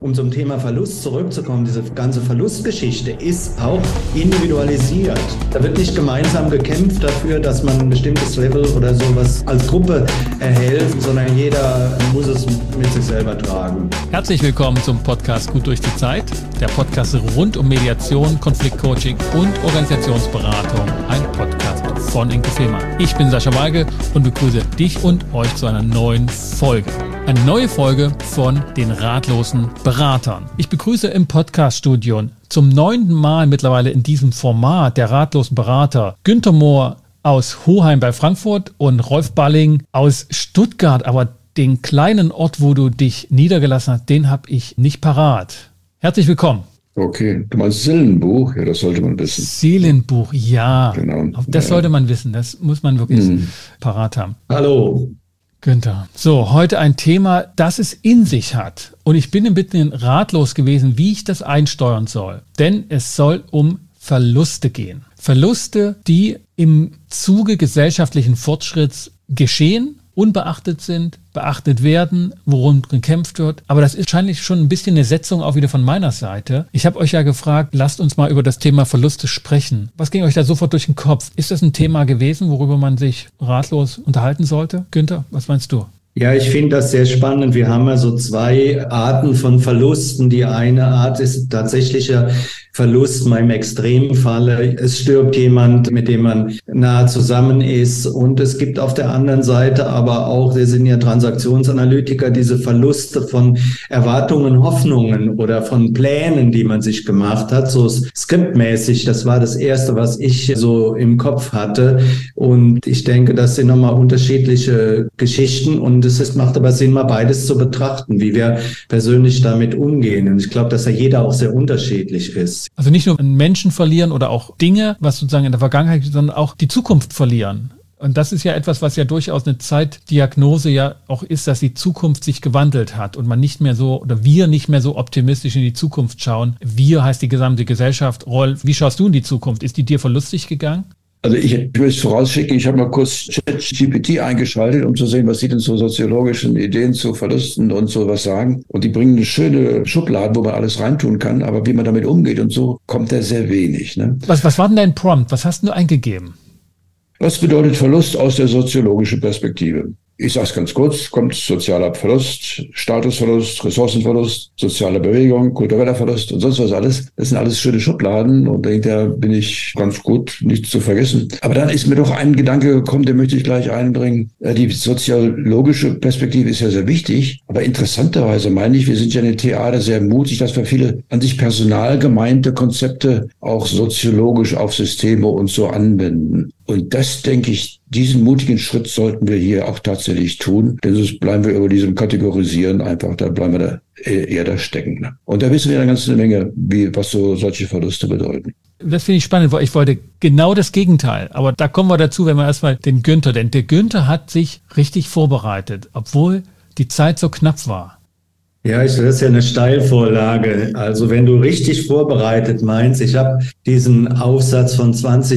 Um zum Thema Verlust zurückzukommen, diese ganze Verlustgeschichte ist auch individualisiert. Da wird nicht gemeinsam gekämpft dafür, dass man ein bestimmtes Level oder sowas als Gruppe erhält, sondern jeder muss es mit sich selber tragen. Herzlich willkommen zum Podcast Gut durch die Zeit, der Podcast rund um Mediation, Konfliktcoaching und Organisationsberatung, ein Podcast von Inke Fehmarn. Ich bin Sascha Weige und begrüße dich und euch zu einer neuen Folge. Eine neue Folge von den ratlosen Beratern. Ich begrüße im Podcast-Studio zum 9. Mal mittlerweile in diesem Format der ratlosen Berater Günther Mohr aus Hoheim bei Frankfurt und Rolf Balling aus Stuttgart. Aber den kleinen Ort, wo du dich niedergelassen hast, den habe ich nicht parat. Herzlich willkommen. Okay, du meinst Seelenbuch? Ja, das sollte man wissen. Seelenbuch, ja. Genau. Das sollte man wissen, das muss man wirklich parat haben. Hallo. Günther, so, heute ein Thema, das es in sich hat. Und ich bin ein bisschen ratlos gewesen, wie ich das einsteuern soll. Denn es soll um Verluste gehen. Verluste, die im Zuge gesellschaftlichen Fortschritts geschehen, unbeachtet sind, beachtet werden, worum gekämpft wird. Aber das ist wahrscheinlich schon ein bisschen eine Setzung auch wieder von meiner Seite. Ich habe euch ja gefragt, lasst uns mal über das Thema Verluste sprechen. Was ging euch da sofort durch den Kopf? Ist das ein Thema gewesen, worüber man sich ratlos unterhalten sollte? Günther, was meinst du? Ja, ich finde das sehr spannend. Wir haben ja so zwei Arten von Verlusten. Die eine Art ist tatsächlicher Verlust, mal im Extremfalle. Es stirbt jemand, mit dem man nahe zusammen ist. Und es gibt auf der anderen Seite aber auch, wir sind ja Transaktionsanalytiker, diese Verluste von Erwartungen, Hoffnungen oder von Plänen, die man sich gemacht hat. So skriptmäßig, das war das Erste, was ich so im Kopf hatte. Und ich denke, das sind nochmal unterschiedliche Geschichten. Und es macht aber Sinn, mal beides zu betrachten, wie wir persönlich damit umgehen. Und ich glaube, dass ja jeder auch sehr unterschiedlich ist. Also nicht nur einen Menschen verlieren oder auch Dinge, was sozusagen in der Vergangenheit, sondern auch die Zukunft verlieren. Und das ist ja etwas, was ja durchaus eine Zeitdiagnose ja auch ist, dass die Zukunft sich gewandelt hat und man nicht mehr so oder wir nicht mehr so optimistisch in die Zukunft schauen. Wir heißt die gesamte Gesellschaft. Rolf, wie schaust du in die Zukunft? Ist die dir verlustig gegangen? Also ich will es vorausschicken, ich habe mal kurz ChatGPT eingeschaltet, um zu sehen, was die denn zu soziologischen Ideen zu Verlusten und sowas sagen. Und die bringen eine schöne Schublade, wo man alles reintun kann, aber wie man damit umgeht und so, kommt da sehr wenig. Ne? Was war denn dein Prompt? Was hast du eingegeben? Was bedeutet Verlust aus der soziologischen Perspektive? Ich sage es ganz kurz, kommt sozialer Verlust, Statusverlust, Ressourcenverlust, soziale Bewegung, kultureller Verlust und sonst was alles. Das sind alles schöne Schubladen und da bin ich ganz gut, nichts zu vergessen. Aber dann ist mir doch ein Gedanke gekommen, den möchte ich gleich einbringen. Die soziologische Perspektive ist ja sehr wichtig, aber interessanterweise meine ich, wir sind ja in den Theater sehr mutig, dass wir viele an sich personal gemeinte Konzepte auch soziologisch auf Systeme und so anwenden. Und das, denke ich, diesen mutigen Schritt sollten wir hier auch tatsächlich tun, denn sonst bleiben wir über diesem Kategorisieren einfach, da bleiben wir da eher da stecken. Und da wissen wir eine ganze Menge, was so solche Verluste bedeuten. Das finde ich spannend, weil ich wollte genau das Gegenteil. Aber da kommen wir dazu, wenn wir erstmal den Günther, denn der Günther hat sich richtig vorbereitet, obwohl die Zeit so knapp war. Ja, das ist ja eine Steilvorlage. Also wenn du richtig vorbereitet meinst, ich habe diesen Aufsatz von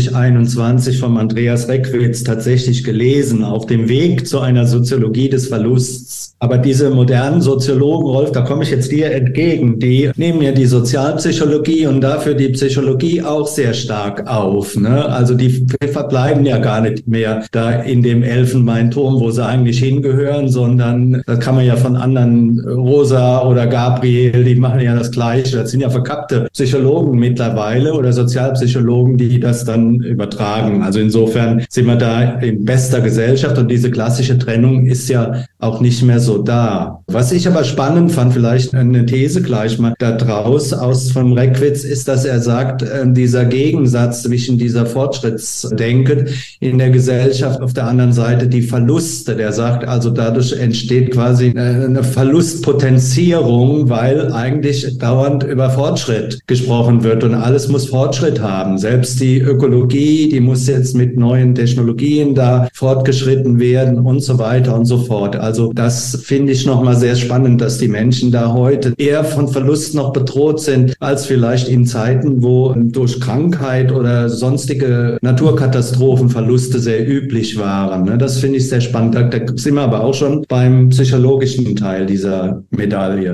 2021 vom Andreas Reckwitz tatsächlich gelesen, auf dem Weg zu einer Soziologie des Verlusts. Aber diese modernen Soziologen, Rolf, da komme ich jetzt dir entgegen, die nehmen ja die Sozialpsychologie und dafür die Psychologie auch sehr stark auf. Ne? Also die verbleiben ja gar nicht mehr da in dem Elfenbeinturm, wo sie eigentlich hingehören, sondern das kann man ja von anderen Rosa oder Gabriel, die machen ja das Gleiche. Das sind ja verkappte Psychologen mittlerweile oder Sozialpsychologen, die das dann übertragen. Also insofern sind wir da in bester Gesellschaft und diese klassische Trennung ist ja auch nicht mehr so da. Was ich aber spannend fand, vielleicht eine These gleich mal da draus aus vom Reckwitz, ist, dass er sagt, dieser Gegensatz zwischen dieser Fortschrittsdenke in der Gesellschaft, auf der anderen Seite die Verluste. Der sagt also, dadurch entsteht quasi eine Verlustpotenzierung, weil eigentlich dauernd über Fortschritt gesprochen wird und alles muss Fortschritt haben. Selbst die Ökologie, die muss jetzt mit neuen Technologien da fortgeschritten werden und so weiter und so fort. Also das finde ich nochmal sehr spannend, dass die Menschen da heute eher von Verlust noch bedroht sind, als vielleicht in Zeiten, wo durch Krankheit oder sonstige Naturkatastrophen Verluste sehr üblich waren. Das finde ich sehr spannend. Da sind wir aber auch schon beim psychologischen Teil dieser Medaille.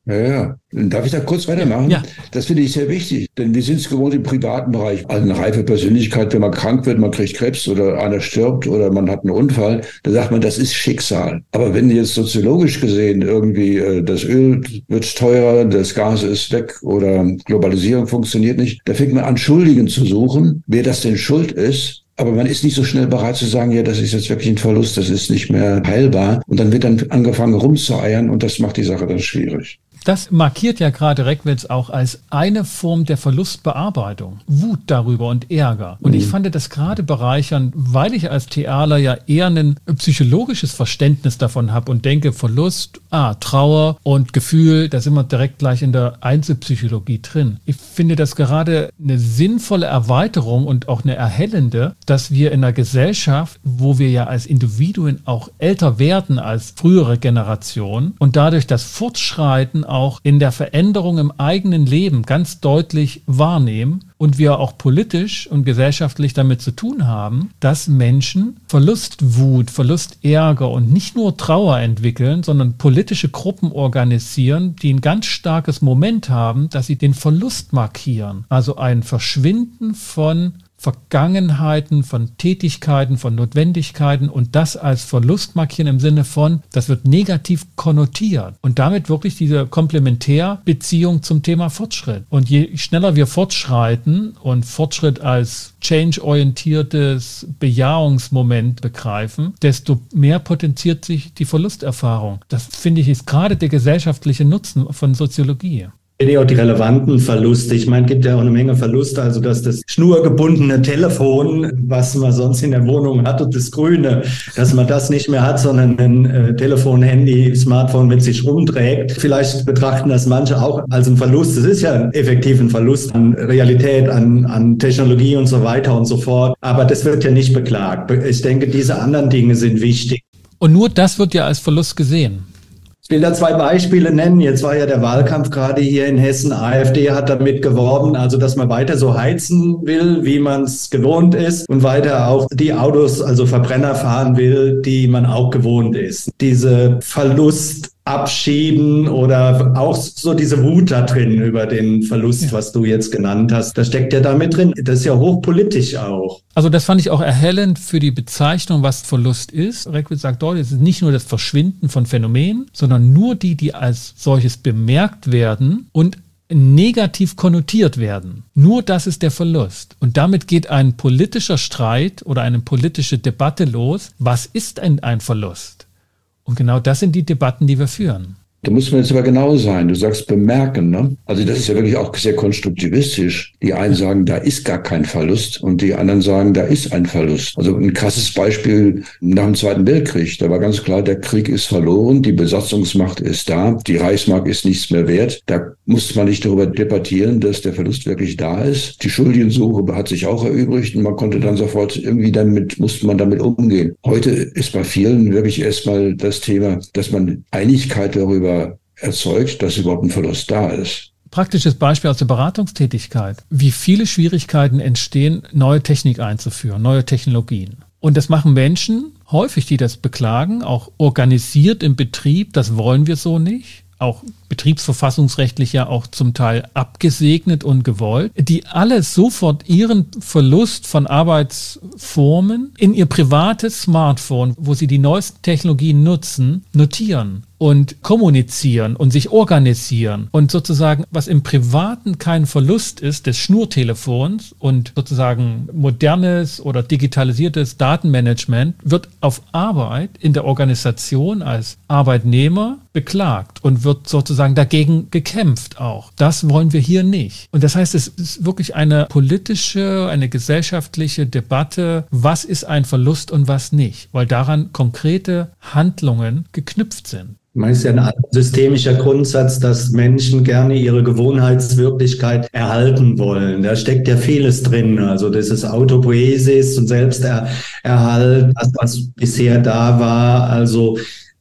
Ja. Darf ich da kurz weitermachen? Ja. Das finde ich sehr wichtig, denn wir sind es gewohnt im privaten Bereich. Also eine reife Persönlichkeit, wenn man krank wird, man kriegt Krebs oder einer stirbt oder man hat einen Unfall, da sagt man, das ist Schicksal. Aber wenn jetzt soziologisch gesehen irgendwie das Öl wird teurer, das Gas ist weg oder Globalisierung funktioniert nicht, da fängt man an, Schuldigen zu suchen, wer das denn schuld ist. Aber man ist nicht so schnell bereit zu sagen, ja, das ist jetzt wirklich ein Verlust, das ist nicht mehr heilbar. Und dann wird dann angefangen rumzueiern und das macht die Sache dann schwierig. Das markiert ja gerade Reckwitz auch als eine Form der Verlustbearbeitung. Wut darüber und Ärger. Und ich fand das gerade bereichernd, weil ich als TAler ja eher ein psychologisches Verständnis davon habe und denke, Verlust, Trauer und Gefühl, da sind wir direkt gleich in der Einzelpsychologie drin. Ich finde das gerade eine sinnvolle Erweiterung und auch eine erhellende, dass wir in einer Gesellschaft, wo wir ja als Individuen auch älter werden als frühere Generationen und dadurch das Fortschreiten auch in der Veränderung im eigenen Leben ganz deutlich wahrnehmen und wir auch politisch und gesellschaftlich damit zu tun haben, dass Menschen Verlustwut, Verlustärger und nicht nur Trauer entwickeln, sondern politische Gruppen organisieren, die ein ganz starkes Moment haben, dass sie den Verlust markieren. Also ein Verschwinden von Vergangenheiten, von Tätigkeiten, von Notwendigkeiten und das als Verlust markieren im Sinne von, das wird negativ konnotiert und damit wirklich diese Komplementärbeziehung zum Thema Fortschritt. Und je schneller wir fortschreiten und Fortschritt als change-orientiertes Bejahungsmoment begreifen, desto mehr potenziert sich die Verlusterfahrung. Das finde ich ist gerade der gesellschaftliche Nutzen von Soziologie. Auch die relevanten Verluste. Ich meine, es gibt ja auch eine Menge Verluste, also dass das schnurgebundene Telefon, was man sonst in der Wohnung hatte, das Grüne, dass man das nicht mehr hat, sondern ein Telefon, Handy, Smartphone mit sich rumträgt. Vielleicht betrachten das manche auch als einen Verlust. Es ist ja effektiv ein Verlust an Realität, an Technologie und so weiter und so fort. Aber das wird ja nicht beklagt. Ich denke, diese anderen Dinge sind wichtig. Und nur das wird ja als Verlust gesehen. Ich will da 2 Beispiele nennen. Jetzt war ja der Wahlkampf gerade hier in Hessen. AfD hat damit geworben, also dass man weiter so heizen will, wie man es gewohnt ist und weiter auch die Autos, also Verbrenner fahren will, die man auch gewohnt ist. Diese Verlust abschieben oder auch so diese Wut da drin über den Verlust, was du jetzt genannt hast. Das steckt ja da mit drin. Das ist ja hochpolitisch auch. Also das fand ich auch erhellend für die Bezeichnung, was Verlust ist. Reckwitz sagt dort, es ist nicht nur das Verschwinden von Phänomenen, sondern nur die als solches bemerkt werden und negativ konnotiert werden. Nur das ist der Verlust. Und damit geht ein politischer Streit oder eine politische Debatte los. Was ist denn ein Verlust? Und genau das sind die Debatten, die wir führen. Da muss man jetzt aber genau sein. Du sagst bemerken, ne? Also das ist ja wirklich auch sehr konstruktivistisch. Die einen sagen, da ist gar kein Verlust und die anderen sagen, da ist ein Verlust. Also ein krasses Beispiel nach dem Zweiten Weltkrieg. Da war ganz klar, der Krieg ist verloren, die Besatzungsmacht ist da, die Reichsmark ist nichts mehr wert. Da musste man nicht darüber debattieren, dass der Verlust wirklich da ist. Die Schuldigensuche hat sich auch erübrigt und man konnte dann sofort musste man damit umgehen. Heute ist bei vielen wirklich erstmal das Thema, dass man Einigkeit darüber erzeugt, dass überhaupt ein Verlust da ist. Praktisches Beispiel aus der Beratungstätigkeit. Wie viele Schwierigkeiten entstehen, neue Technik einzuführen, neue Technologien. Und das machen Menschen häufig, die das beklagen, auch organisiert im Betrieb, das wollen wir so nicht. Auch betriebsverfassungsrechtlich ja auch zum Teil abgesegnet und gewollt, die alle sofort ihren Verlust von Arbeitsformen in ihr privates Smartphone, wo sie die neuesten Technologien nutzen, notieren und kommunizieren und sich organisieren und sozusagen, was im Privaten kein Verlust ist, des Schnurtelefons und sozusagen modernes oder digitalisiertes Datenmanagement, wird auf Arbeit in der Organisation als Arbeitnehmer beklagt und wird sozusagen dagegen gekämpft auch. Das wollen wir hier nicht. Und das heißt, es ist wirklich eine politische, eine gesellschaftliche Debatte, was ist ein Verlust und was nicht, weil daran konkrete Handlungen geknüpft sind. Man ist ja ein systemischer Grundsatz, dass Menschen gerne ihre Gewohnheitswirklichkeit erhalten wollen. Da steckt ja vieles drin. Also das ist Autopoiesis und Selbsterhalt, das, was bisher da war. Also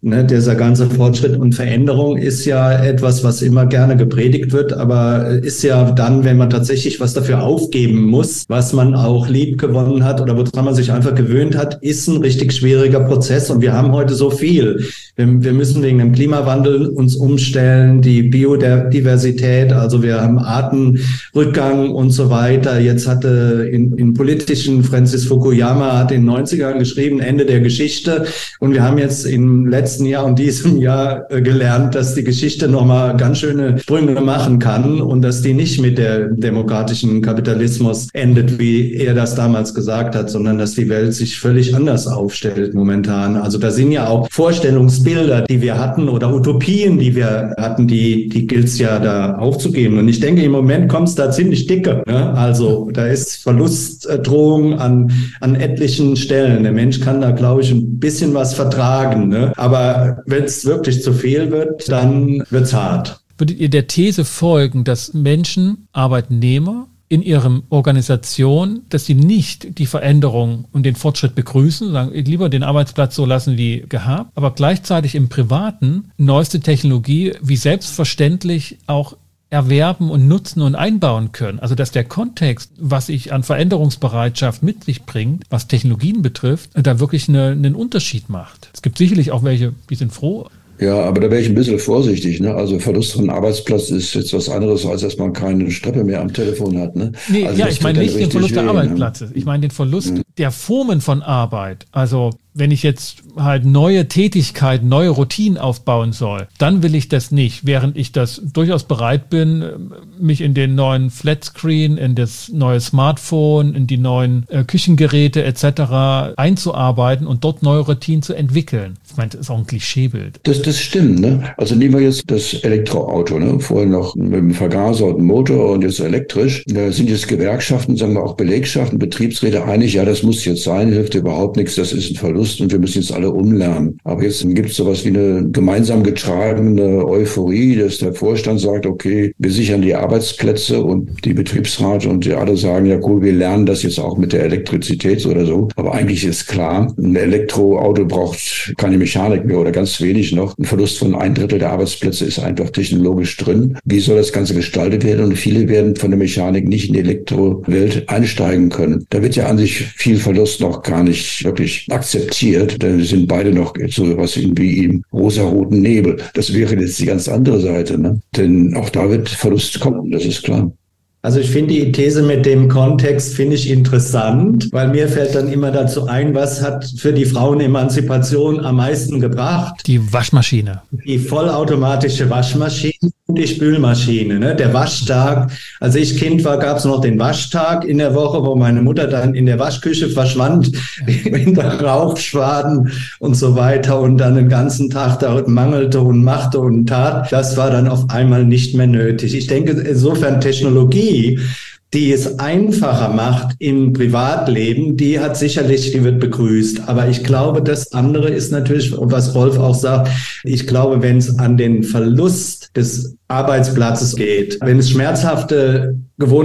Ne, dieser ganze Fortschritt und Veränderung ist ja etwas, was immer gerne gepredigt wird, aber ist ja dann, wenn man tatsächlich was dafür aufgeben muss, was man auch lieb gewonnen hat oder woran man sich einfach gewöhnt hat, ist ein richtig schwieriger Prozess. Und wir haben heute so viel. Wir müssen wegen dem Klimawandel uns umstellen, die Biodiversität, also wir haben Artenrückgang und so weiter. Jetzt hatte in politischen Francis Fukuyama hat in den 90ern geschrieben, Ende der Geschichte. Und wir haben jetzt im letzten Jahr und diesem Jahr gelernt, dass die Geschichte nochmal ganz schöne Sprünge machen kann und dass die nicht mit der demokratischen Kapitalismus endet, wie er das damals gesagt hat, sondern dass die Welt sich völlig anders aufstellt momentan. Also da sind ja auch Vorstellungsbilder, die wir hatten oder Utopien, die wir hatten, die gilt es ja da aufzugeben. Und ich denke, im Moment kommt es da ziemlich dicke. Ne? Also da ist Verlustdrohung an etlichen Stellen. Der Mensch kann da, glaube ich, ein bisschen was vertragen. Ne? Aber wenn es wirklich zu viel wird, dann wird's hart. Würdet ihr der These folgen, dass Menschen, Arbeitnehmer in ihrer Organisation, dass sie nicht die Veränderung und den Fortschritt begrüßen, sagen, lieber den Arbeitsplatz so lassen wie gehabt, aber gleichzeitig im Privaten neueste Technologie wie selbstverständlich auch erwerben und nutzen und einbauen können. Also dass der Kontext, was ich an Veränderungsbereitschaft mit sich bringt, was Technologien betrifft, da wirklich einen Unterschied macht. Es gibt sicherlich auch welche, die sind froh. Ja, aber da wäre ich ein bisschen vorsichtig. Ne? Also Verlust von Arbeitsplatz ist jetzt was anderes, als dass man keine Streppe mehr am Telefon hat. Ne? Nee, also ja, ich meine nicht den Verlust der Arbeitsplatzes. Ne? Ich meine den Verlust der Formen von Arbeit. Also wenn ich jetzt halt neue Tätigkeiten, neue Routinen aufbauen soll, dann will ich das nicht, während ich das durchaus bereit bin, mich in den neuen Flatscreen, in das neue Smartphone, in die neuen Küchengeräte etc. einzuarbeiten und dort neue Routinen zu entwickeln. Ich meine, das ist auch ein Klischeebild. Das stimmt, ne? Also nehmen wir jetzt das Elektroauto, ne? Vorher noch mit dem Vergaser und dem Motor und jetzt elektrisch. Da sind jetzt Gewerkschaften, sagen wir auch Belegschaften, Betriebsräte einig, ja, das muss jetzt sein, hilft überhaupt nichts, das ist ein Verlust und wir müssen jetzt alle umlernen. Aber jetzt gibt es sowas wie eine gemeinsam getragene Euphorie, dass der Vorstand sagt, okay, wir sichern die Arbeitsplätze und die Betriebsrat und die alle sagen, ja cool, wir lernen das jetzt auch mit der Elektrizität oder so. Aber eigentlich ist klar, ein Elektroauto braucht keine Mechanik mehr oder ganz wenig noch. Ein Verlust von 1/3 der Arbeitsplätze ist einfach technologisch drin. Wie soll das Ganze gestaltet werden? Und viele werden von der Mechanik nicht in die Elektrowelt einsteigen können. Da wird ja an sich viel Verlust noch gar nicht wirklich akzeptiert. Da sind beide noch so was wie im rosaroten Nebel. Das wäre jetzt die ganz andere Seite, ne? Denn auch da wird Verlust kommen, das ist klar. Also ich finde die These mit dem Kontext finde ich interessant, weil mir fällt dann immer dazu ein, was hat für die Frauenemanzipation am meisten gebracht? Die Waschmaschine. Die vollautomatische Waschmaschine und die Spülmaschine, ne? Der Waschtag. Als ich Kind war, gab es noch den Waschtag in der Woche, wo meine Mutter dann in der Waschküche verschwand, in der Rauchschwaden und so weiter und dann den ganzen Tag da mangelte und machte und tat. Das war dann auf einmal nicht mehr nötig. Ich denke, insofern Technologie, die es einfacher macht im Privatleben, die wird begrüßt. Aber ich glaube, das andere ist natürlich, was Rolf auch sagt, ich glaube, wenn es an den Verlust des Arbeitsplatzes geht, wenn es schmerzhafte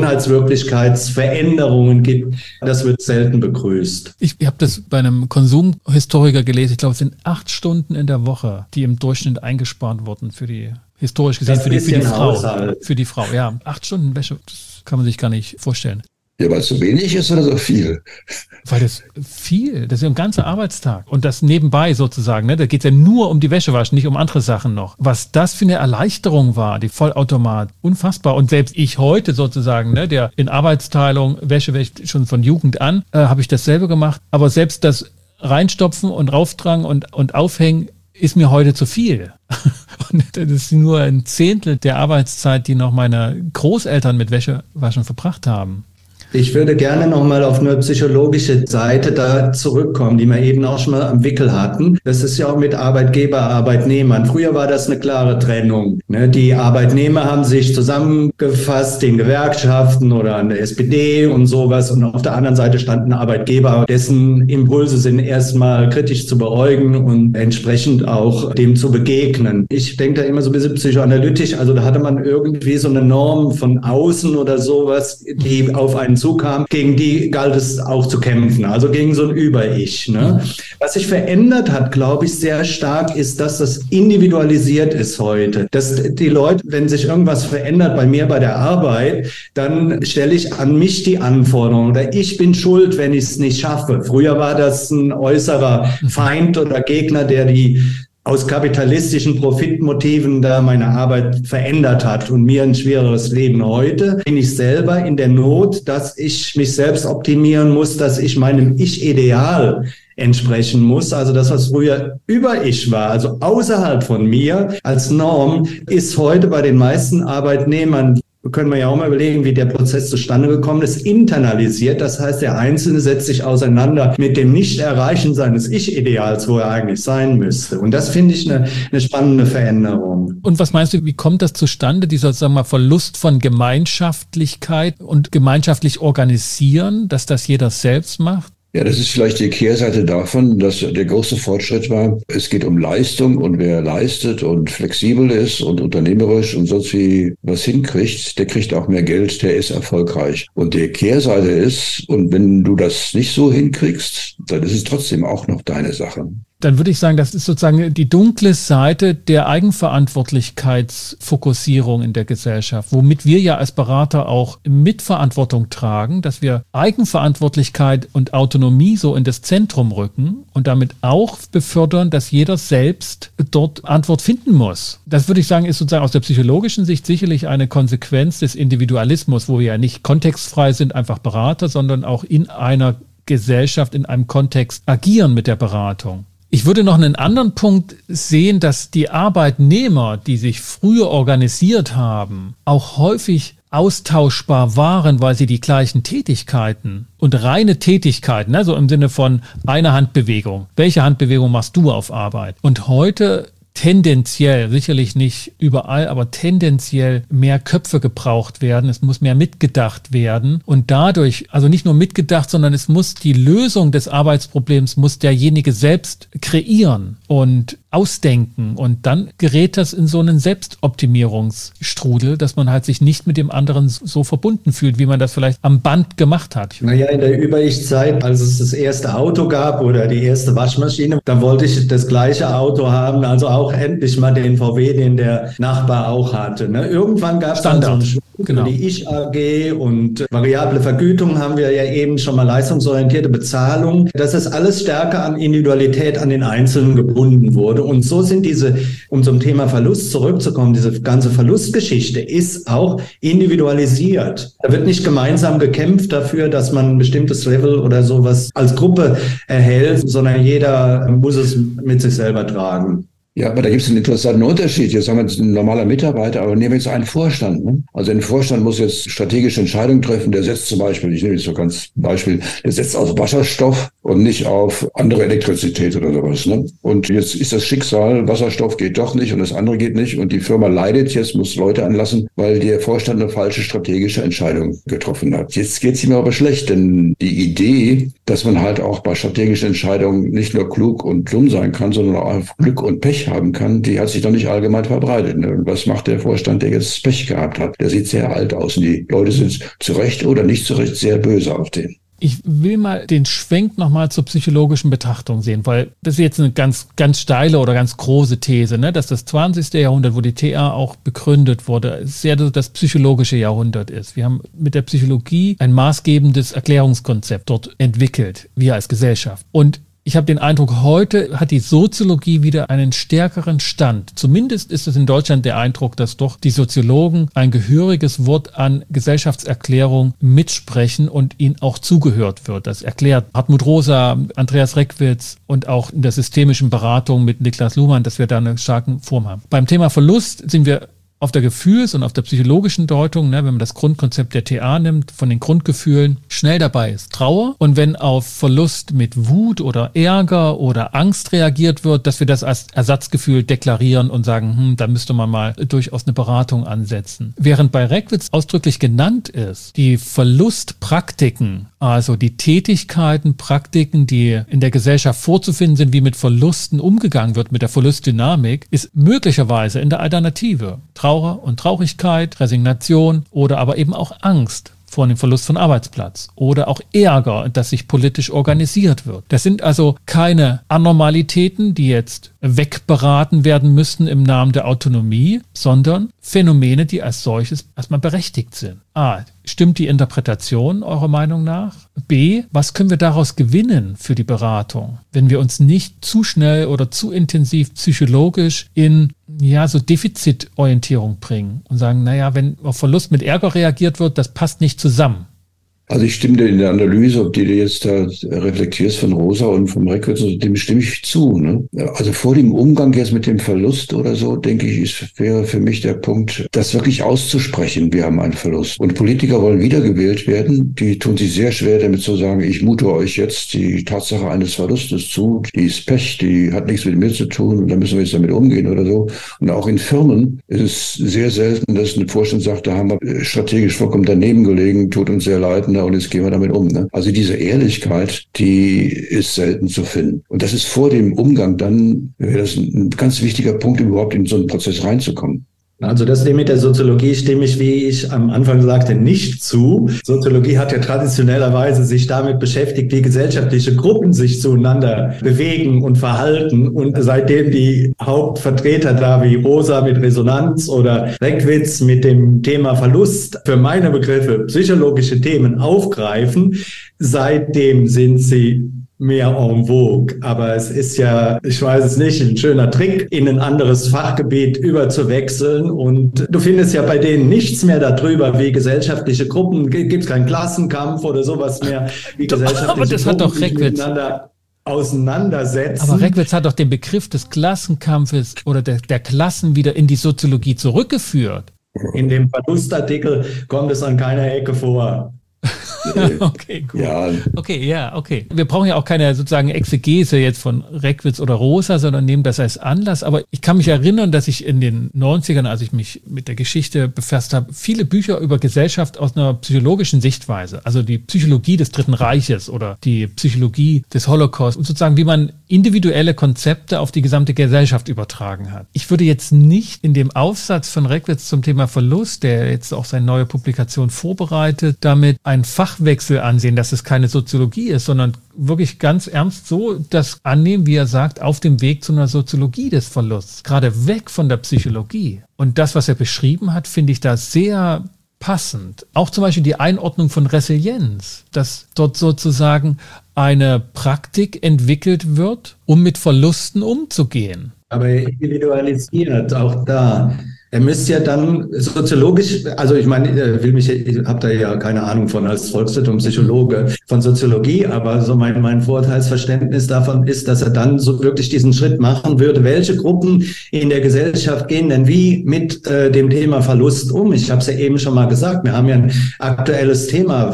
Gewohnheitswirklichkeitsveränderungen gibt, das wird selten begrüßt. Ich habe das bei einem Konsumhistoriker gelesen. Ich glaube, es sind 8 Stunden in der Woche, die im Durchschnitt eingespart wurden für die, historisch gesehen, für die Frau. Haushalt. Für die Frau, ja. 8 Stunden Wäsche, das kann man sich gar nicht vorstellen. Ja, weil es so wenig ist oder so viel? Weil das ist ja ein ganzer Arbeitstag. Und das nebenbei sozusagen, ne? Da geht es ja nur um die Wäschewaschen, nicht um andere Sachen noch. Was das für eine Erleichterung war, die Vollautomat, unfassbar. Und selbst ich heute sozusagen, ne, der in Arbeitsteilung Wäsche schon von Jugend an, habe ich dasselbe gemacht. Aber selbst das Reinstopfen und rauftragen und aufhängen ist mir heute zu viel. Und das ist nur ein Zehntel der Arbeitszeit, die noch meine Großeltern mit Wäschewaschen verbracht haben. Ich würde gerne nochmal auf eine psychologische Seite da zurückkommen, die wir eben auch schon mal am Wickel hatten. Das ist ja auch mit Arbeitgeber, Arbeitnehmern. Früher war das eine klare Trennung. Die Arbeitnehmer haben sich zusammengefasst in Gewerkschaften oder an der SPD und sowas. Und auf der anderen Seite standen Arbeitgeber, dessen Impulse sind erstmal kritisch zu beäugen und entsprechend auch dem zu begegnen. Ich denke da immer so ein bisschen psychoanalytisch. Also da hatte man irgendwie so eine Norm von außen oder sowas, die auf einen hinzukam, gegen die galt es auch zu kämpfen, also gegen so ein Über-Ich. Ne? Was sich verändert hat, glaube ich, sehr stark, ist, dass das individualisiert ist heute. Dass die Leute, wenn sich irgendwas verändert bei mir bei der Arbeit, dann stelle ich an mich die Anforderung oder ich bin schuld, wenn ich es nicht schaffe. Früher war das ein äußerer Feind oder Gegner, der die aus kapitalistischen Profitmotiven da meine Arbeit verändert hat und mir ein schwereres Leben. Heute bin ich selber in der Not, dass ich mich selbst optimieren muss, dass ich meinem Ich-Ideal entsprechen muss. Also das, was früher Über-Ich war, also außerhalb von mir als Norm, ist heute bei den meisten Arbeitnehmern, können wir ja auch mal überlegen, wie der Prozess zustande gekommen ist, internalisiert. Das heißt, der Einzelne setzt sich auseinander mit dem Nicht-Erreichen seines Ich-Ideals, wo er eigentlich sein müsste. Und das finde ich eine spannende Veränderung. Und was meinst du, wie kommt das zustande, dieser, sagen wir mal, Verlust von Gemeinschaftlichkeit und gemeinschaftlich organisieren, dass das jeder selbst macht? Ja, das ist vielleicht die Kehrseite davon, dass der große Fortschritt war. Es geht um Leistung und wer leistet und flexibel ist und unternehmerisch und sonst wie was hinkriegt, der kriegt auch mehr Geld, der ist erfolgreich. Und die Kehrseite ist, und wenn du das nicht so hinkriegst, dann ist es trotzdem auch noch deine Sache. Dann würde ich sagen, das ist sozusagen die dunkle Seite der Eigenverantwortlichkeitsfokussierung in der Gesellschaft, womit wir ja als Berater auch Mitverantwortung tragen, dass wir Eigenverantwortlichkeit und Autonomie so in das Zentrum rücken und damit auch befördern, dass jeder selbst dort Antwort finden muss. Das würde ich sagen, ist sozusagen aus der psychologischen Sicht sicherlich eine Konsequenz des Individualismus, wo wir ja nicht kontextfrei sind, einfach Berater, sondern auch in einer Gesellschaft, in einem Kontext agieren mit der Beratung. Ich würde noch einen anderen Punkt sehen, dass die Arbeitnehmer, die sich früher organisiert haben, auch häufig austauschbar waren, weil sie die gleichen Tätigkeiten und reine Tätigkeiten, also im Sinne von einer Handbewegung. Welche Handbewegung machst du auf Arbeit? Und heute tendenziell, sicherlich nicht überall, aber tendenziell mehr Köpfe gebraucht werden. Es muss mehr mitgedacht werden und dadurch, also nicht nur mitgedacht, sondern es muss die Lösung des Arbeitsproblems, muss derjenige selbst kreieren und ausdenken und dann gerät das in so einen Selbstoptimierungsstrudel, dass man halt sich nicht mit dem anderen so verbunden fühlt, wie man das vielleicht am Band gemacht hat. Naja, in der Über-Ich-Zeit, als es das erste Auto gab oder die erste Waschmaschine, da wollte ich das gleiche Auto haben, also auch endlich mal den VW, den der Nachbar auch hatte. Ne? Irgendwann gab es dann so einen Schwung für die Ich-AG und variable Vergütung haben wir ja eben schon mal, leistungsorientierte Bezahlung, dass es alles stärker an Individualität an den Einzelnen gebunden wurde. Und so sind um zum Thema Verlust zurückzukommen, diese ganze Verlustgeschichte ist auch individualisiert. Da wird nicht gemeinsam gekämpft dafür, dass man ein bestimmtes Level oder sowas als Gruppe erhält, sondern jeder muss es mit sich selber tragen. Ja, aber da gibt es einen interessanten Unterschied. Jetzt haben wir jetzt ein normaler Mitarbeiter, aber nehmen wir jetzt einen Vorstand. Ne? Also ein Vorstand muss jetzt strategische Entscheidungen treffen. Der setzt zum Beispiel, ich nehme jetzt so ganz Beispiel, der setzt auf Wasserstoff und nicht auf andere Elektrizität oder sowas. Ne? Und jetzt ist das Schicksal, Wasserstoff geht doch nicht und das andere geht nicht und die Firma leidet jetzt, muss Leute anlassen, weil der Vorstand eine falsche strategische Entscheidung getroffen hat. Jetzt geht es ihm aber schlecht, denn die Idee, dass man halt auch bei strategischen Entscheidungen nicht nur klug und dumm sein kann, sondern auch Glück und Pech haben kann, die hat sich noch nicht allgemein verbreitet. Ne? Und was macht der Vorstand, der jetzt Pech gehabt hat? Der sieht sehr alt aus und die Leute sind zu Recht oder nicht zu Recht sehr böse auf den. Ich will mal den Schwenk nochmal zur psychologischen Betrachtung sehen, weil das ist jetzt eine ganz, ganz steile oder ganz große These, ne? Dass das 20. Jahrhundert, wo die TA auch begründet wurde, sehr das psychologische Jahrhundert ist. Wir haben mit der Psychologie ein maßgebendes Erklärungskonzept dort entwickelt, wir als Gesellschaft. Und ich habe den Eindruck, heute hat die Soziologie wieder einen stärkeren Stand. Zumindest ist es in Deutschland der Eindruck, dass doch die Soziologen ein gehöriges Wort an Gesellschaftserklärung mitsprechen und ihnen auch zugehört wird. Das erklärt Hartmut Rosa, Andreas Reckwitz und auch in der systemischen Beratung mit Niklas Luhmann, dass wir da eine starke Form haben. Beim Thema Verlust sind wir auf der Gefühls- und auf der psychologischen Deutung, ne, wenn man das Grundkonzept der TA nimmt, von den Grundgefühlen, schnell dabei ist Trauer. Und wenn auf Verlust mit Wut oder Ärger oder Angst reagiert wird, dass wir das als Ersatzgefühl deklarieren und sagen, da müsste man mal durchaus eine Beratung ansetzen. Während bei Reckwitz ausdrücklich genannt ist, die Verlustpraktiken, also die Tätigkeiten, Praktiken, die in der Gesellschaft vorzufinden sind, wie mit Verlusten umgegangen wird, mit der Verlustdynamik, ist möglicherweise in der Alternative Trauer und Traurigkeit, Resignation oder aber eben auch Angst vor dem Verlust von Arbeitsplatz oder auch Ärger, dass sich politisch organisiert wird. Das sind also keine Anormalitäten, die jetzt wegberaten werden müssten im Namen der Autonomie, sondern Phänomene, die als solches erstmal berechtigt sind. A, stimmt die Interpretation eurer Meinung nach? B, was können wir daraus gewinnen für die Beratung, wenn wir uns nicht zu schnell oder zu intensiv psychologisch in so Defizitorientierung bringen und sagen, wenn auf Verlust mit Ärger reagiert wird, das passt nicht zusammen. Also ich stimme dir in der Analyse, ob die du jetzt da reflektierst von Rosa und vom Reckwitz, dem stimme ich zu. Ne? Also vor dem Umgang jetzt mit dem Verlust oder so, denke ich, wäre für mich der Punkt, das wirklich auszusprechen, wir haben einen Verlust. Und Politiker wollen wiedergewählt werden, die tun sich sehr schwer damit zu sagen, ich mute euch jetzt die Tatsache eines Verlustes zu, die ist Pech, die hat nichts mit mir zu tun und da müssen wir jetzt damit umgehen oder so. Und auch in Firmen ist es sehr selten, dass ein Vorstand sagt, da haben wir strategisch vollkommen daneben gelegen, tut uns sehr leid, und jetzt gehen wir damit um. Ne? Also diese Ehrlichkeit, die ist selten zu finden. Und das ist vor dem Umgang dann, wäre das ein ganz wichtiger Punkt, überhaupt in so einen Prozess reinzukommen. Also das mit der Soziologie stimme ich, wie ich am Anfang sagte, nicht zu. Soziologie hat ja traditionellerweise sich damit beschäftigt, wie gesellschaftliche Gruppen sich zueinander bewegen und verhalten. Und seitdem die Hauptvertreter da wie Rosa mit Resonanz oder Reckwitz mit dem Thema Verlust für meine Begriffe psychologische Themen aufgreifen, seitdem sind sie mehr en vogue. Aber es ist ja, ich weiß es nicht, ein schöner Trick, in ein anderes Fachgebiet überzuwechseln. Und du findest ja bei denen nichts mehr darüber, wie gesellschaftliche Gruppen, gibt es keinen Klassenkampf oder sowas mehr, wie gesellschaftliche aber das hat doch Reckwitz miteinander auseinandersetzen. Aber Reckwitz hat doch den Begriff des Klassenkampfes oder der Klassen wieder in die Soziologie zurückgeführt. In dem Verlustartikel kommt es an keiner Ecke vor. Okay, gut. Ja. Okay. Wir brauchen ja auch keine sozusagen Exegese jetzt von Reckwitz oder Rosa, sondern nehmen das als Anlass. Aber ich kann mich erinnern, dass ich in den 90ern, als ich mich mit der Geschichte befasst habe, viele Bücher über Gesellschaft aus einer psychologischen Sichtweise, also die Psychologie des Dritten Reiches oder die Psychologie des Holocaust und sozusagen, wie man individuelle Konzepte auf die gesamte Gesellschaft übertragen hat. Ich würde jetzt nicht in dem Aufsatz von Reckwitz zum Thema Verlust, der jetzt auch seine neue Publikation vorbereitet, damit einen Fachwechsel ansehen, dass es keine Soziologie ist, sondern wirklich ganz ernst so das annehmen, wie er sagt, auf dem Weg zu einer Soziologie des Verlusts, gerade weg von der Psychologie. Und das, was er beschrieben hat, finde ich da sehr passend. Auch zum Beispiel die Einordnung von Resilienz, dass dort sozusagen eine Praktik entwickelt wird, um mit Verlusten umzugehen. Aber individualisiert, auch da. Er müsste ja dann soziologisch, also ich meine, ich habe da ja keine Ahnung von als Volkswirt und Psychologe von Soziologie, aber so mein Vorteilsverständnis davon ist, dass er dann so wirklich diesen Schritt machen würde. Welche Gruppen in der Gesellschaft gehen denn wie mit dem Thema Verlust um? Ich habe es ja eben schon mal gesagt, wir haben ja ein aktuelles Thema,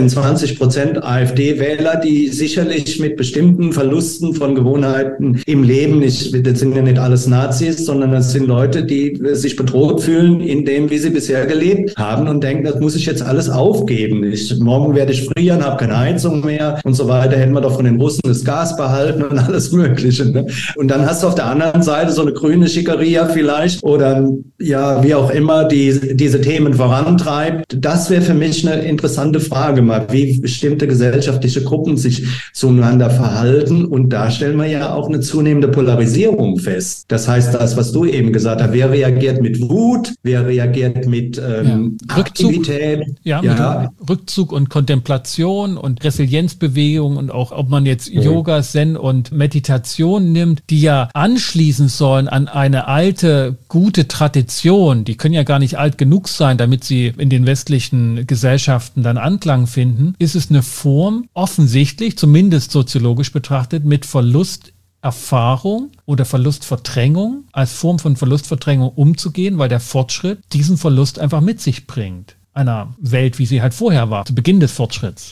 18-20% AfD-Wähler, die sicherlich mit bestimmten Verlusten von Gewohnheiten im Leben, das sind ja nicht alles Nazis, sondern das sind Leute, die sich bedroht fühlen in dem, wie sie bisher gelebt haben und denken, das muss ich jetzt alles aufgeben. Morgen werde ich frieren, habe keine Heizung mehr und so weiter. Hätten wir doch von den Russen das Gas behalten und alles Mögliche. Ne? Und dann hast du auf der anderen Seite so eine grüne Schickeria vielleicht oder ja, wie auch immer, die diese Themen vorantreibt. Das wäre für mich eine interessante Frage mal, wie bestimmte gesellschaftliche Gruppen sich zueinander verhalten. Und da stellen wir ja auch eine zunehmende Polarisierung fest. Das heißt, das, was du eben gesagt hast, wer reagiert mit Wut, wer reagiert mit Aktivität. Mit Rückzug und Kontemplation und Resilienzbewegung und auch, ob man jetzt Yoga, Zen und Meditation nimmt, die ja anschließen sollen an eine alte, gute Tradition. Die können ja gar nicht alt genug sein, damit sie in den westlichen Gesellschaften dann Anklang finden. Ist es eine Form, offensichtlich, zumindest soziologisch betrachtet, mit Verlusterfahrung oder Verlustverdrängung als Form von Verlustverdrängung umzugehen, weil der Fortschritt diesen Verlust einfach mit sich bringt. Einer Welt, wie sie halt vorher war, zu Beginn des Fortschritts.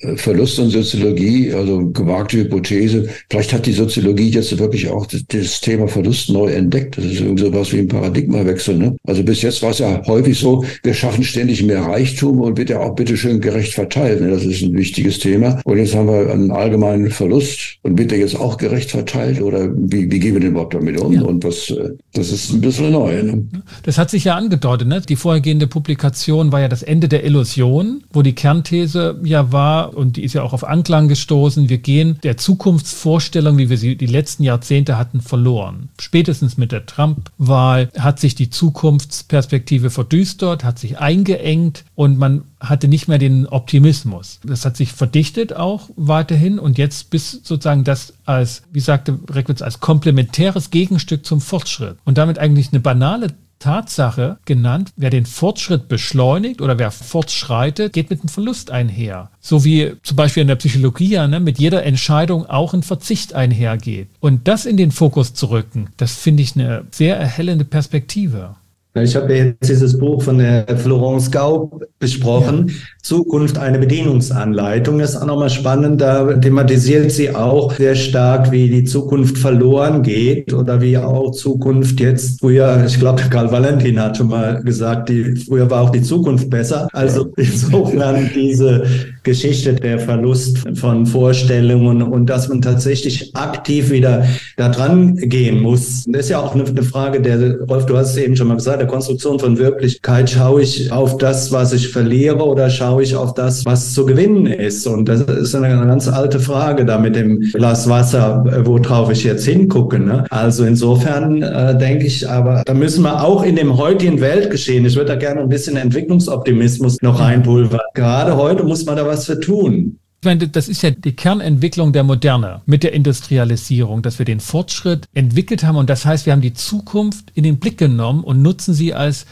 Verlust und Soziologie, also gewagte Hypothese. Vielleicht hat die Soziologie jetzt wirklich auch das Thema Verlust neu entdeckt. Das ist irgendwie sowas wie ein Paradigmawechsel, ne? Also bis jetzt war es ja häufig so, wir schaffen ständig mehr Reichtum und wird ja auch bitteschön gerecht verteilt, ne? Das ist ein wichtiges Thema. Und jetzt haben wir einen allgemeinen Verlust und wird der jetzt auch gerecht verteilt oder wie gehen wir denn überhaupt damit um? Ja. Und das ist ein bisschen neu, ne? Das hat sich ja angedeutet, ne? Die vorhergehende Publikation war ja das Ende der Illusion, wo die Kernthese ja war, und die ist ja auch auf Anklang gestoßen, wir gehen der Zukunftsvorstellung, wie wir sie die letzten Jahrzehnte hatten, verloren. Spätestens mit der Trump-Wahl hat sich die Zukunftsperspektive verdüstert, hat sich eingeengt und man hatte nicht mehr den Optimismus. Das hat sich verdichtet auch weiterhin und jetzt bis sozusagen das als, wie sagte Reckwitz, als komplementäres Gegenstück zum Fortschritt und damit eigentlich eine banale Tatsache genannt, wer den Fortschritt beschleunigt oder wer fortschreitet, geht mit einem Verlust einher. So wie zum Beispiel in der Psychologie ja, ne, mit jeder Entscheidung auch ein Verzicht einhergeht. Und das in den Fokus zu rücken, das finde ich eine sehr erhellende Perspektive. Ich habe jetzt dieses Buch von der Florence Gaub besprochen, ja. Zukunft, eine Bedienungsanleitung. Das ist auch nochmal spannend, da thematisiert sie auch sehr stark, wie die Zukunft verloren geht oder wie auch Zukunft jetzt früher, ich glaube, Karl Valentin hat schon mal gesagt, früher war auch die Zukunft besser. Also insofern diese Geschichte der Verlust von Vorstellungen und dass man tatsächlich aktiv wieder da dran gehen muss. Das ist ja auch eine Frage der, Rolf, du hast es eben schon mal gesagt, der Konstruktion von Wirklichkeit. Schaue ich auf das, was ich verliere oder schaue ich auf das, was zu gewinnen ist? Und das ist eine ganz alte Frage da mit dem Glas Wasser, worauf ich jetzt hingucke, ne? Also insofern denke ich, aber da müssen wir auch in dem heutigen Weltgeschehen, ich würde da gerne ein bisschen Entwicklungsoptimismus noch reinpulvern. Gerade heute muss man da was für tun. Ich meine, das ist ja die Kernentwicklung der Moderne mit der Industrialisierung, dass wir den Fortschritt entwickelt haben und das heißt, wir haben die Zukunft in den Blick genommen und nutzen sie als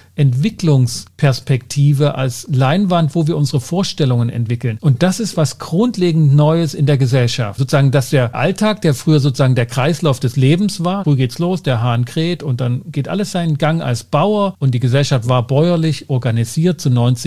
Entwicklungsperspektive, als Leinwand, wo wir unsere Vorstellungen entwickeln. Und das ist was grundlegend Neues in der Gesellschaft. Sozusagen, dass der Alltag, der früher sozusagen der Kreislauf des Lebens war, früh geht's los, der Hahn kräht und dann geht alles seinen Gang als Bauer und die Gesellschaft war bäuerlich organisiert zu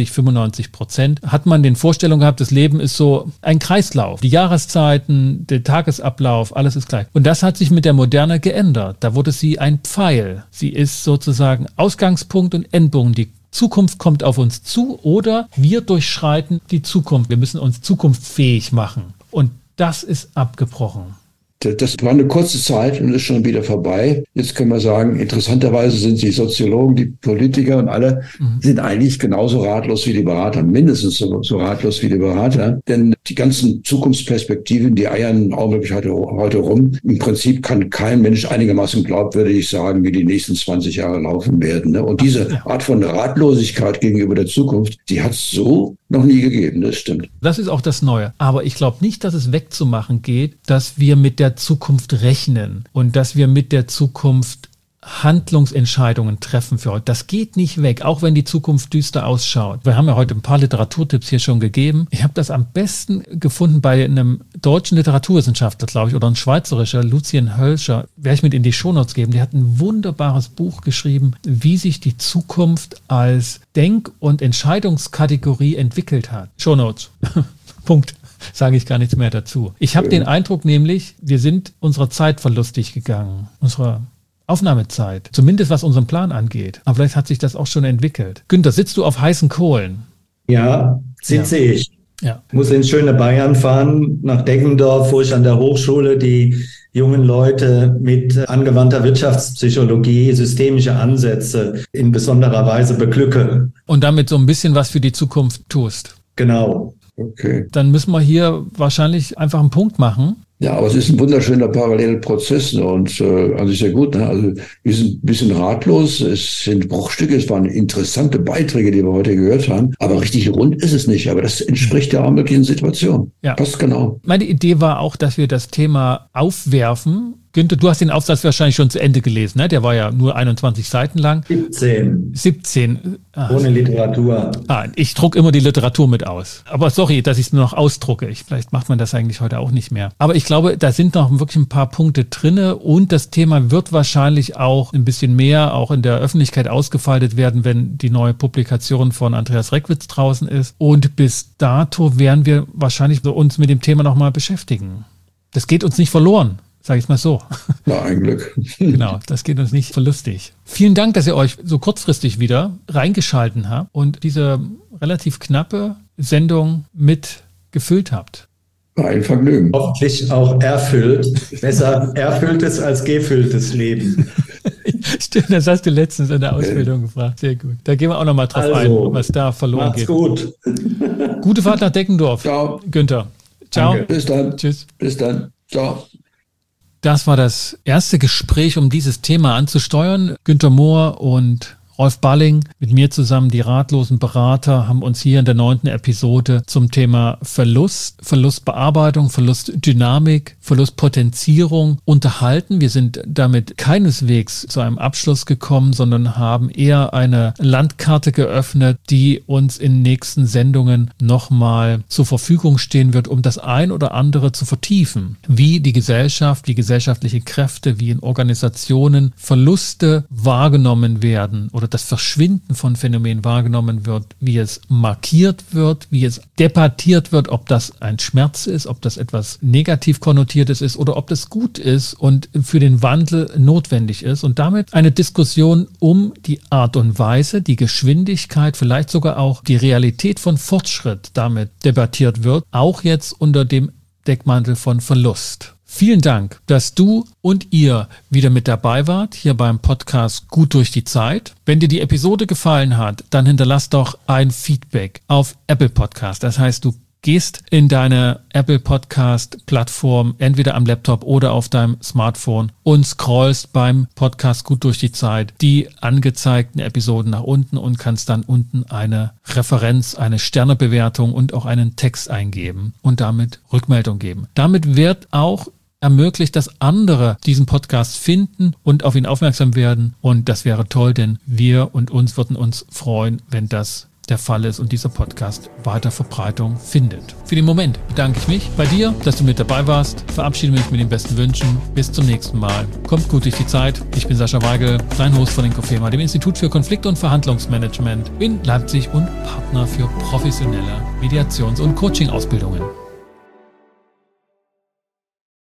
90-95%, hat man den Vorstellungen gehabt, das Leben ist so ein Kreislauf. Die Jahreszeiten, der Tagesablauf, alles ist gleich. Und das hat sich mit der Moderne geändert. Da wurde sie ein Pfeil. Sie ist sozusagen Ausgangspunkt und Endpunkt. Die Zukunft kommt auf uns zu oder wir durchschreiten die Zukunft. Wir müssen uns zukunftsfähig machen. Und das ist abgebrochen. Das war eine kurze Zeit und ist schon wieder vorbei. Jetzt können wir sagen, interessanterweise sind die Soziologen, die Politiker und alle sind eigentlich genauso ratlos wie die Berater, mindestens so ratlos wie die Berater. Denn die ganzen Zukunftsperspektiven, die eiern augenblicklich heute rum. Im Prinzip kann kein Mensch einigermaßen glaubwürdig sagen, wie die nächsten 20 Jahre laufen werden, ne? Und diese Art von Ratlosigkeit gegenüber der Zukunft, die hat es so noch nie gegeben, das stimmt. Das ist auch das Neue. Aber ich glaube nicht, dass es wegzumachen geht, dass wir mit der Zukunft rechnen und dass wir mit der Zukunft Handlungsentscheidungen treffen für heute. Das geht nicht weg, auch wenn die Zukunft düster ausschaut. Wir haben ja heute ein paar Literaturtipps hier schon gegeben. Ich habe das am besten gefunden bei einem deutschen Literaturwissenschaftler, glaube ich, oder ein schweizerischer, Lucien Hölscher. Werde ich mit in die Shownotes geben. Der hat ein wunderbares Buch geschrieben, wie sich die Zukunft als Denk- und Entscheidungskategorie entwickelt hat. Shownotes. Punkt. Sage ich gar nichts mehr dazu. Ich habe den Eindruck nämlich, wir sind unserer Zeit verlustig gegangen. Unserer Aufnahmezeit. Zumindest was unseren Plan angeht. Aber vielleicht hat sich das auch schon entwickelt. Günther, sitzt du auf heißen Kohlen? Ja, sitze ich. Ja. Muss ins schöne Bayern fahren, nach Deggendorf, wo ich an der Hochschule die jungen Leute mit angewandter Wirtschaftspsychologie, systemische Ansätze in besonderer Weise beglücke. Und damit so ein bisschen was für die Zukunft tust. Genau. Okay. Dann müssen wir hier wahrscheinlich einfach einen Punkt machen. Ja, aber es ist ein wunderschöner Parallelprozess, ne? Und an sich sehr gut. Ne? Also wir sind ein bisschen ratlos, es sind Bruchstücke, es waren interessante Beiträge, die wir heute gehört haben, aber richtig rund ist es nicht. Aber das entspricht der augenblicklichen Situation. Ja. Passt genau. Meine Idee war auch, dass wir das Thema aufwerfen, Günther, du hast den Aufsatz wahrscheinlich schon zu Ende gelesen, ne? Der war ja nur 21 Seiten lang. 17. Ohne Literatur. Ich drucke immer die Literatur mit aus. Aber sorry, dass ich es nur noch ausdrucke. Vielleicht macht man das eigentlich heute auch nicht mehr. Aber ich glaube, da sind noch wirklich ein paar Punkte drinne und das Thema wird wahrscheinlich auch ein bisschen mehr auch in der Öffentlichkeit ausgefaltet werden, wenn die neue Publikation von Andreas Reckwitz draußen ist. Und bis dato werden wir wahrscheinlich uns mit dem Thema nochmal beschäftigen. Das geht uns nicht verloren. Sag ich mal so. Na, ein Glück. Genau, das geht uns nicht verlustig. Vielen Dank, dass ihr euch so kurzfristig wieder reingeschalten habt und diese relativ knappe Sendung mit gefüllt habt. War ein Vergnügen. Hoffentlich auch erfüllt. Besser erfülltes als gefülltes Leben. Stimmt, das hast du letztens in der Ausbildung gefragt. Sehr gut. Da gehen wir auch nochmal drauf ein, was da verloren geht. Gut. Gute Fahrt nach Deckendorf. Ciao. Günther. Ciao. Danke. Bis dann. Tschüss. Bis dann. Ciao. Das war das erste Gespräch, um dieses Thema anzusteuern. Günther Mohr und Rolf Balling, mit mir zusammen, die ratlosen Berater, haben uns hier in der 9. Episode zum Thema Verlust, Verlustbearbeitung, Verlustdynamik, Verlustpotenzierung unterhalten. Wir sind damit keineswegs zu einem Abschluss gekommen, sondern haben eher eine Landkarte geöffnet, die uns in nächsten Sendungen nochmal zur Verfügung stehen wird, um das ein oder andere zu vertiefen. Wie die Gesellschaft, wie gesellschaftliche Kräfte, wie in Organisationen Verluste wahrgenommen werden oder das Verschwinden von Phänomenen wahrgenommen wird, wie es markiert wird, wie es debattiert wird, ob das ein Schmerz ist, ob das etwas negativ konnotiertes ist oder ob das gut ist und für den Wandel notwendig ist und damit eine Diskussion um die Art und Weise, die Geschwindigkeit, vielleicht sogar auch die Realität von Fortschritt damit debattiert wird, auch jetzt unter dem Deckmantel von Verlust. Vielen Dank, dass du und ihr wieder mit dabei wart, hier beim Podcast Gut durch die Zeit. Wenn dir die Episode gefallen hat, dann hinterlass doch ein Feedback auf Apple Podcast. Das heißt, du gehst in deine Apple Podcast Plattform, entweder am Laptop oder auf deinem Smartphone und scrollst beim Podcast Gut durch die Zeit die angezeigten Episoden nach unten und kannst dann unten eine Referenz, eine Sternebewertung und auch einen Text eingeben und damit Rückmeldung geben. Damit wird auch ermöglicht, dass andere diesen Podcast finden und auf ihn aufmerksam werden. Und das wäre toll, denn wir und uns würden uns freuen, wenn das der Fall ist und dieser Podcast weiter Verbreitung findet. Für den Moment bedanke ich mich bei dir, dass du mit dabei warst. Verabschiede mich mit den besten Wünschen. Bis zum nächsten Mal. Kommt gut durch die Zeit. Ich bin Sascha Weigel, dein Host von Inkofema, dem Institut für Konflikt- und Verhandlungsmanagement in Leipzig und Partner für professionelle Mediations- und Coaching-Ausbildungen.